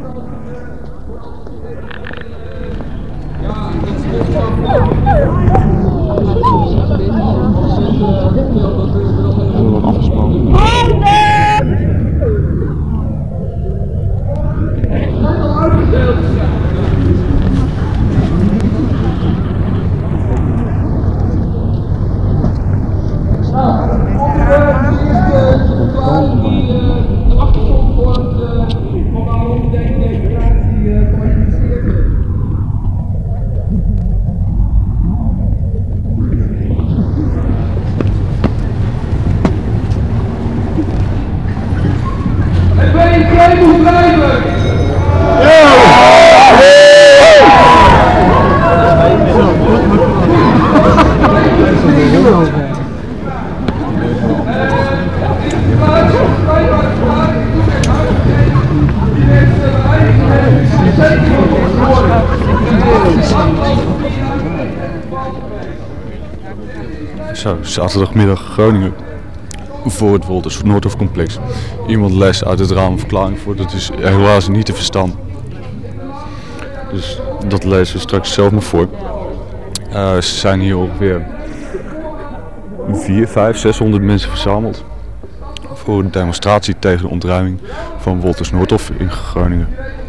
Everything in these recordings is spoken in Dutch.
Zo, zaterdagmiddag Groningen voor het Wolters Noordhof complex. Iemand les uit het raam een verklaring voor, dat is helaas niet te verstaan. Dus dat lezen we straks zelf maar voor. Ze zijn hier ongeveer 400, 500, 600 mensen verzameld voor een demonstratie tegen de ontruiming van Wolters Noordhof in Groningen.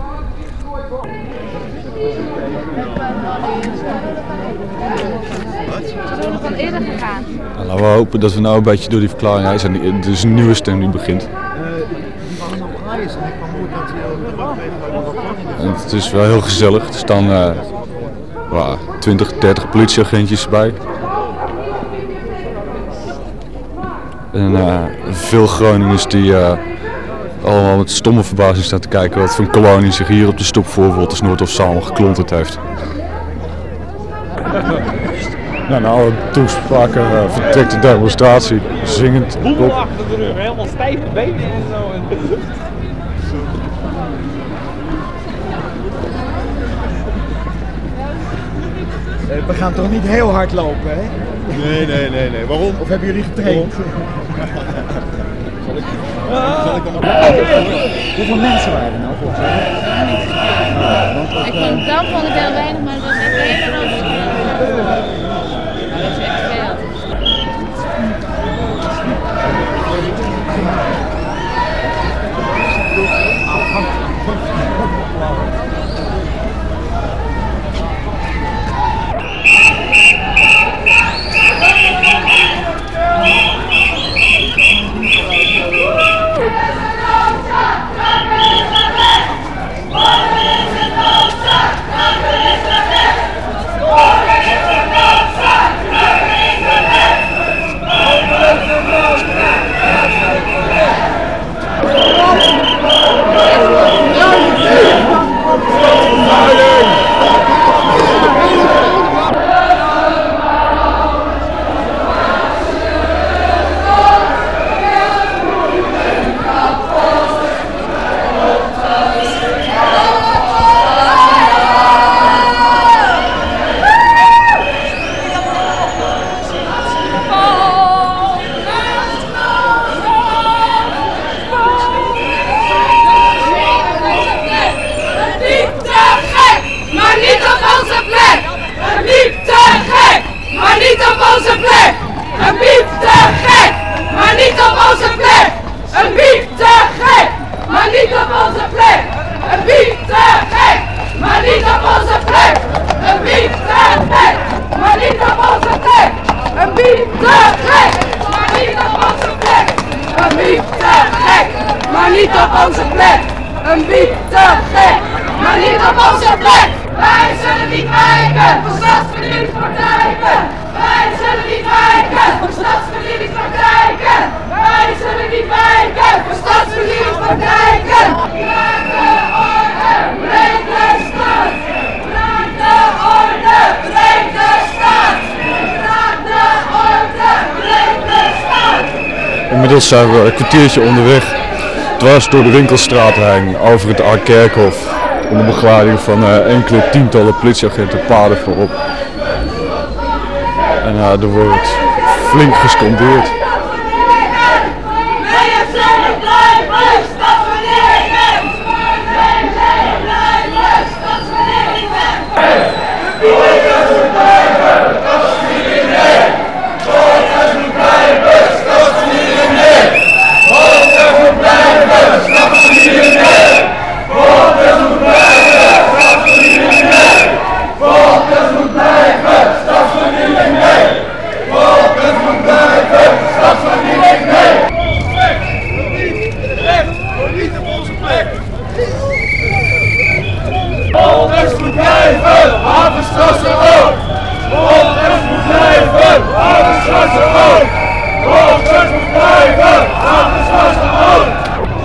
Eerder gegaan. Nou, laten we hopen dat we nou een beetje door die verklaring heen zijn. Er is een nieuwe stem die begint. En het is wel heel gezellig. Er staan 20, 30 politieagentjes bij. En veel Groningers die allemaal met stomme verbazing staan te kijken wat voor een kolonie zich hier op de stoep voor Wolters Noordhof samen geklonterd heeft. Nou, na alle toespraken vertrekt de demonstratie zingend op. Achter de rug, helemaal stijve benen en zo. We gaan toch niet heel hard lopen, hè? Nee. Waarom? Of hebben jullie getraind? Zal ik dan nog Hoeveel mensen waren er nou volgens mij? Ik vond het dan vond ik heel weinig, maar dat was echt helemaal dat is echt veel. Inmiddels zijn we een kwartiertje onderweg, dwars door de winkelstraten heen, over het Aardkerkhof, onder begeleiding van enkele tientallen politieagenten paarden voorop. En er wordt flink gescandeerd. Onrecht moet blijven, Havenstrasse ook! Onrecht moet blijven, Havenstrasse ook! Onrecht moet blijven, Havenstrasse ook!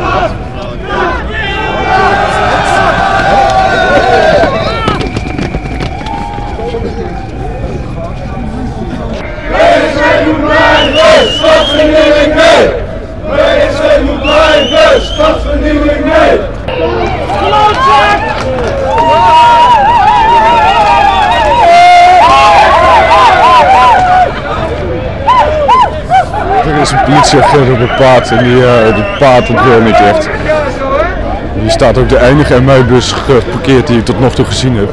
PSV moet blijven, stadsvernieuwing mee! PSV moet blijven, stadsvernieuwing mee! Er is een politieagent op het paard en die paard dat wil niet echt. Hier staat ook de enige ME-bus geparkeerd die ik tot nog toe gezien heb.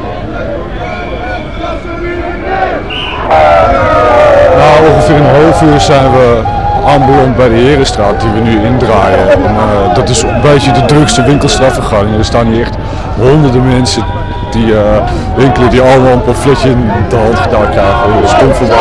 Nou, ongeveer een half uur zijn we aanbeland bij de Herenstraat die we nu indraaien. En, dat is een beetje de drukste winkelstraat in Groningen. Er staan hier echt honderden mensen die winkelen die allemaal een pamfletje in de hand gedaan krijgen. Dus kom voorbij.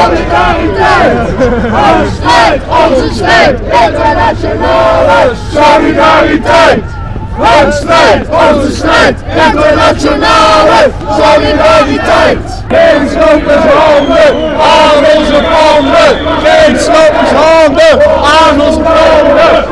Onze strijd, onze strijd, internationale solidariteit! Onze strijd, onze strijd, internationale solidariteit! Geen slopershanden aan onze banden! Geen slopershanden aan onze banden!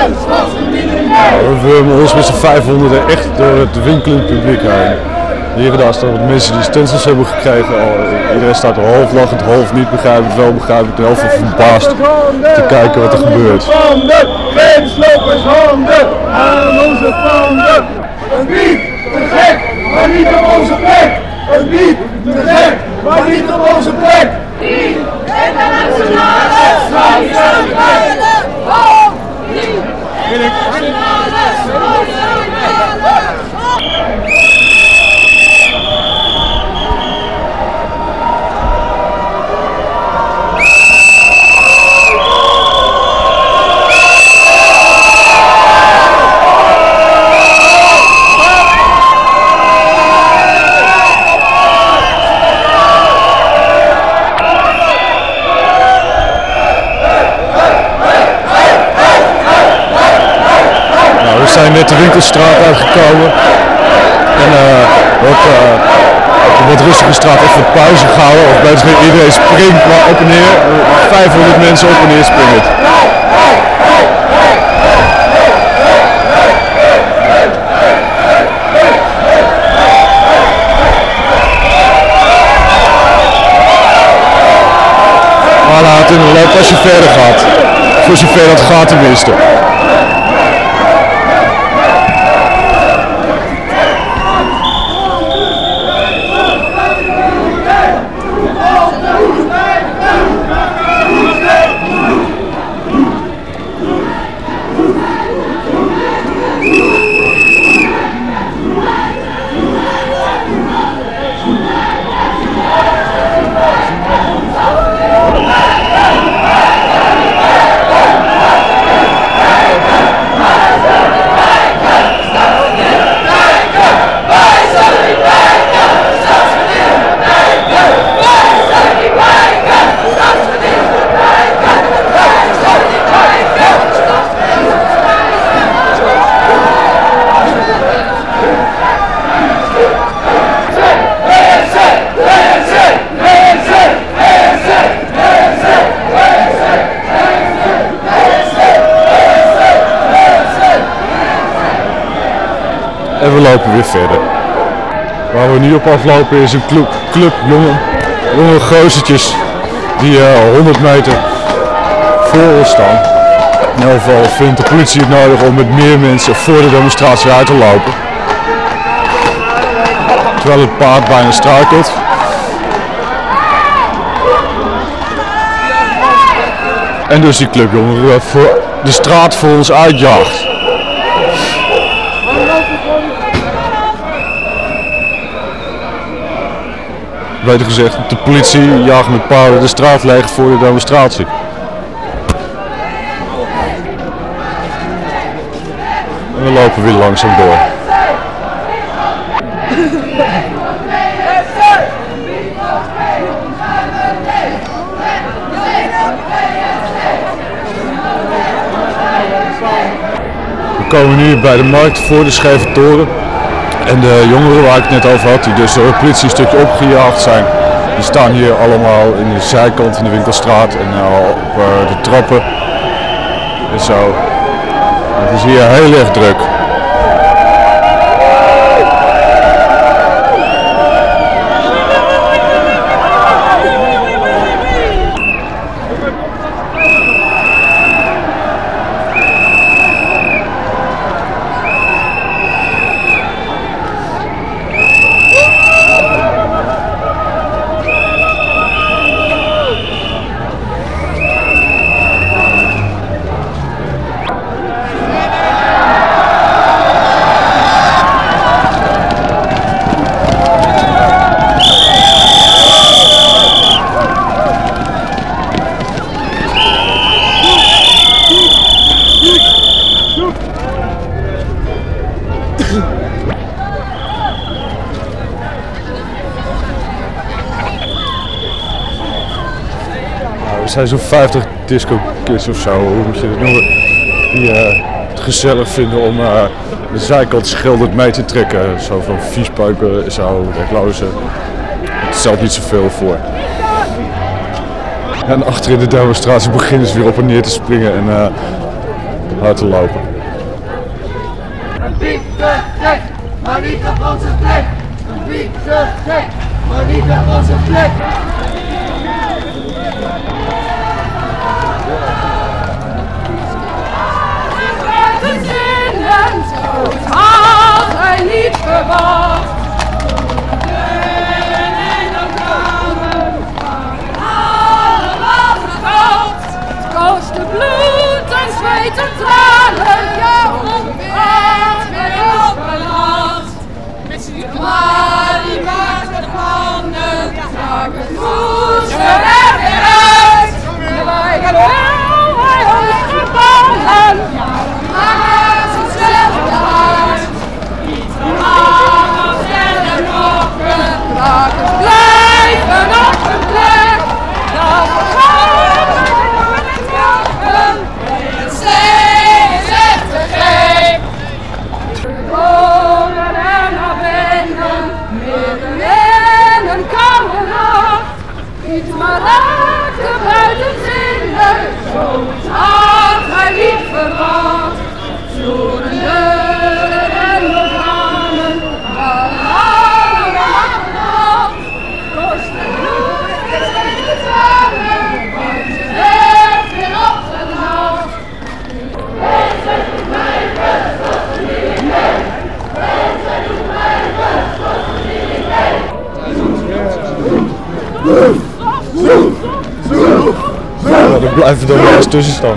We hebben ons met z'n 500 echt door het winkelend publiek heen. Hier daar staan wat mensen die stencils hebben gekregen. Iedereen staat er half lachend, half niet begrijpend, wel begrijpend en heel veel verbaasd te kijken wat er gebeurt. Geen slopershanden aan onze banden! Een niet te gek, maar niet op onze plek! Een niet te gek, maar niet op onze plek! Internationale solidariteit! We zijn net de winkelstraat uitgekomen en op een wat rustige straat even pauze gehouden. Of beter gezegd, iedereen springt maar op en neer. 500 mensen op en neer springen. Maar laat in de loop als je verder gaat. Voor zover dat gaat tenminste. En we lopen weer verder. Waar we nu op aflopen is een club jonge gozertjes die 100 meter voor ons staan. In elk geval vindt de politie het nodig om met meer mensen voor de demonstratie uit te lopen. Terwijl het paard bijna struikelt. En dus die clubjongen voor de straat voor ons uitjaagt. Beter gezegd, de politie jaagt met paarden de straat leeg voor de demonstratie. En we lopen weer langzaam door. We komen nu bij de markt voor de Scheve Toren. En de jongeren waar ik het net over had, die dus door de politie een stukje opgejaagd zijn, die staan hier allemaal in de zijkant van de winkelstraat en op de trappen en zo. Het is hier heel erg druk. Er zijn zo'n 50 disco-kids of zo, hoe moet je dat noemen, die het gezellig vinden om de zijkant schilderd mee te trekken. Zo van viespeuken, zo, werklozen. Het stelt niet zoveel voor. En achter in de demonstratie beginnen ze weer op en neer te springen en hard te lopen. Een biet te gek, maar niet op onze plek. Een biet te gek, maar niet op onze plek. Had hij niet verwacht. Allemaal gedood. Het kostte bloed en zweet en tranen. Ja, ongeveer weer opgelast. Maar die maakt het handen. Zag het moest er weer uit. Wij hebben hij ons gevallen. Lakens blijven op hun plek, dat gaan we niet jagen. Het zee is echt te gek. We wonen er naar binnen, midden in een koude nacht. Iets maar raakte buiten zinnen, zoiets had hij niet verwacht. Door de deuren en de ramen, Ja, er blijven er wel eens tussen staan.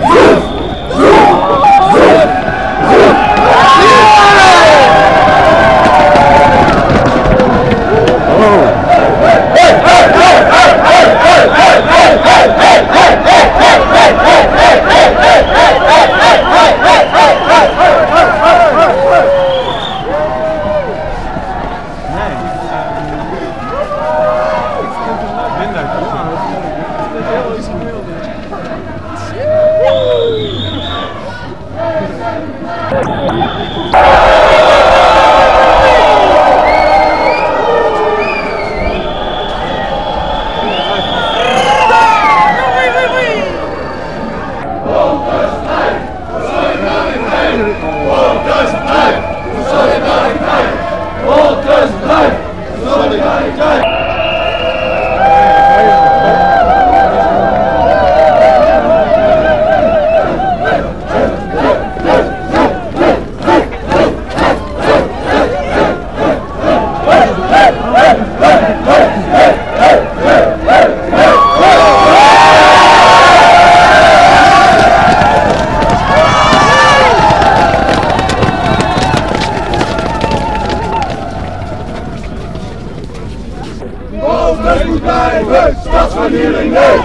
Stadsvernieling nee!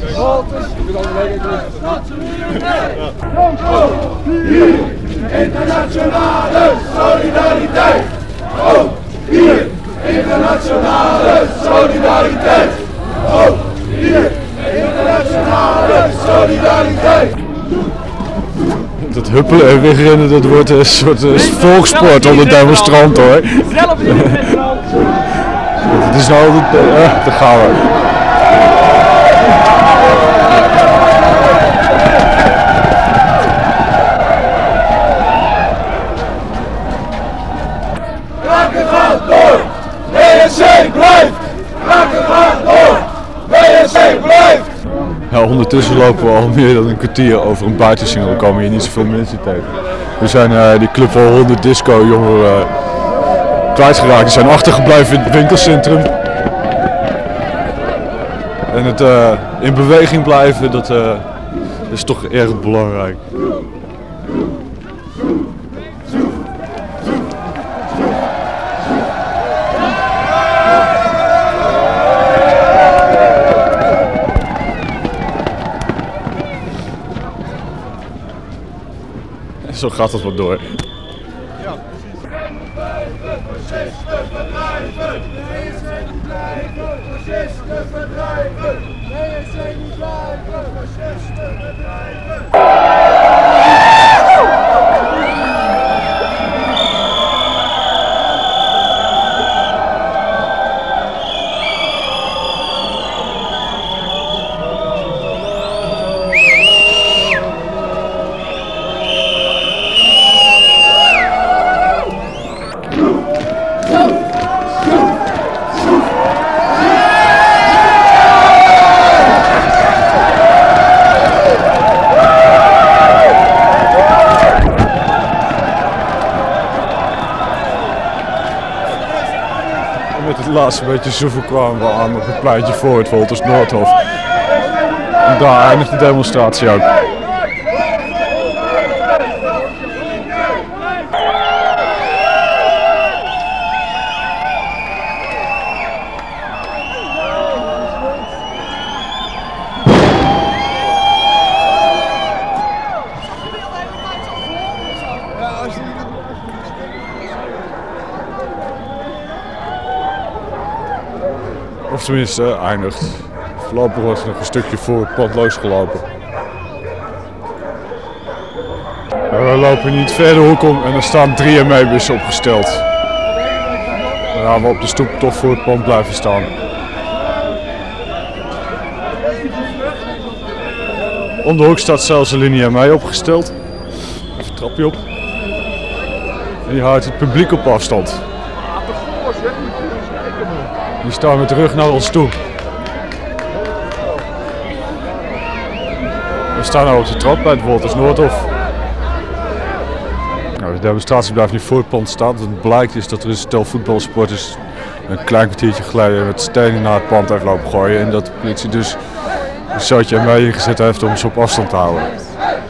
Hier, internationale solidariteit! Ook hier, internationale solidariteit! Ook hier, internationale solidariteit! Dat huppelen en wegrennen, dat wordt een soort volkssport onder demonstranten hoor. Zelf in het restaurant. Het is nou altijd, daar gaan we. Raken gaat door! BSC blijft! Raken gaat door! BSC blijft! Ja, ondertussen lopen we al meer dan een kwartier over een buitensingel. Er komen hier niet zoveel mensen tegen. We zijn die club van 100 disco jongeren kwijtgeraakt. Die zijn achtergebleven in het winkelcentrum. En het in beweging blijven, dat is toch erg belangrijk. Zo gaat het wat door. Met het laatste beetje zoeven kwamen we aan op het pleintje voor het Wolters Noordhof. En daar eindigt de demonstratie ook. Of tenminste, eindigt. Voorlopig wordt er nog een stukje voor het pand losgelopen. En we lopen niet verder hoek om en er staan 3 ME-bussen opgesteld. Dan gaan we op de stoep toch voor het pand blijven staan. Om de hoek staat zelfs een linie ME opgesteld. Even een trapje op. En die houdt het publiek op afstand. Die staan met de rug naar ons toe. We staan nu op de trap bij het Wolters Noordhof. Nou, de demonstratie blijft niet voor het pand staan. Wat blijkt is dat er een stel voetbalsporters een klein kwartiertje geleden met stenen naar het pand heeft lopen gooien. En dat de politie dus een zootje mee ingezet heeft om ze op afstand te houden.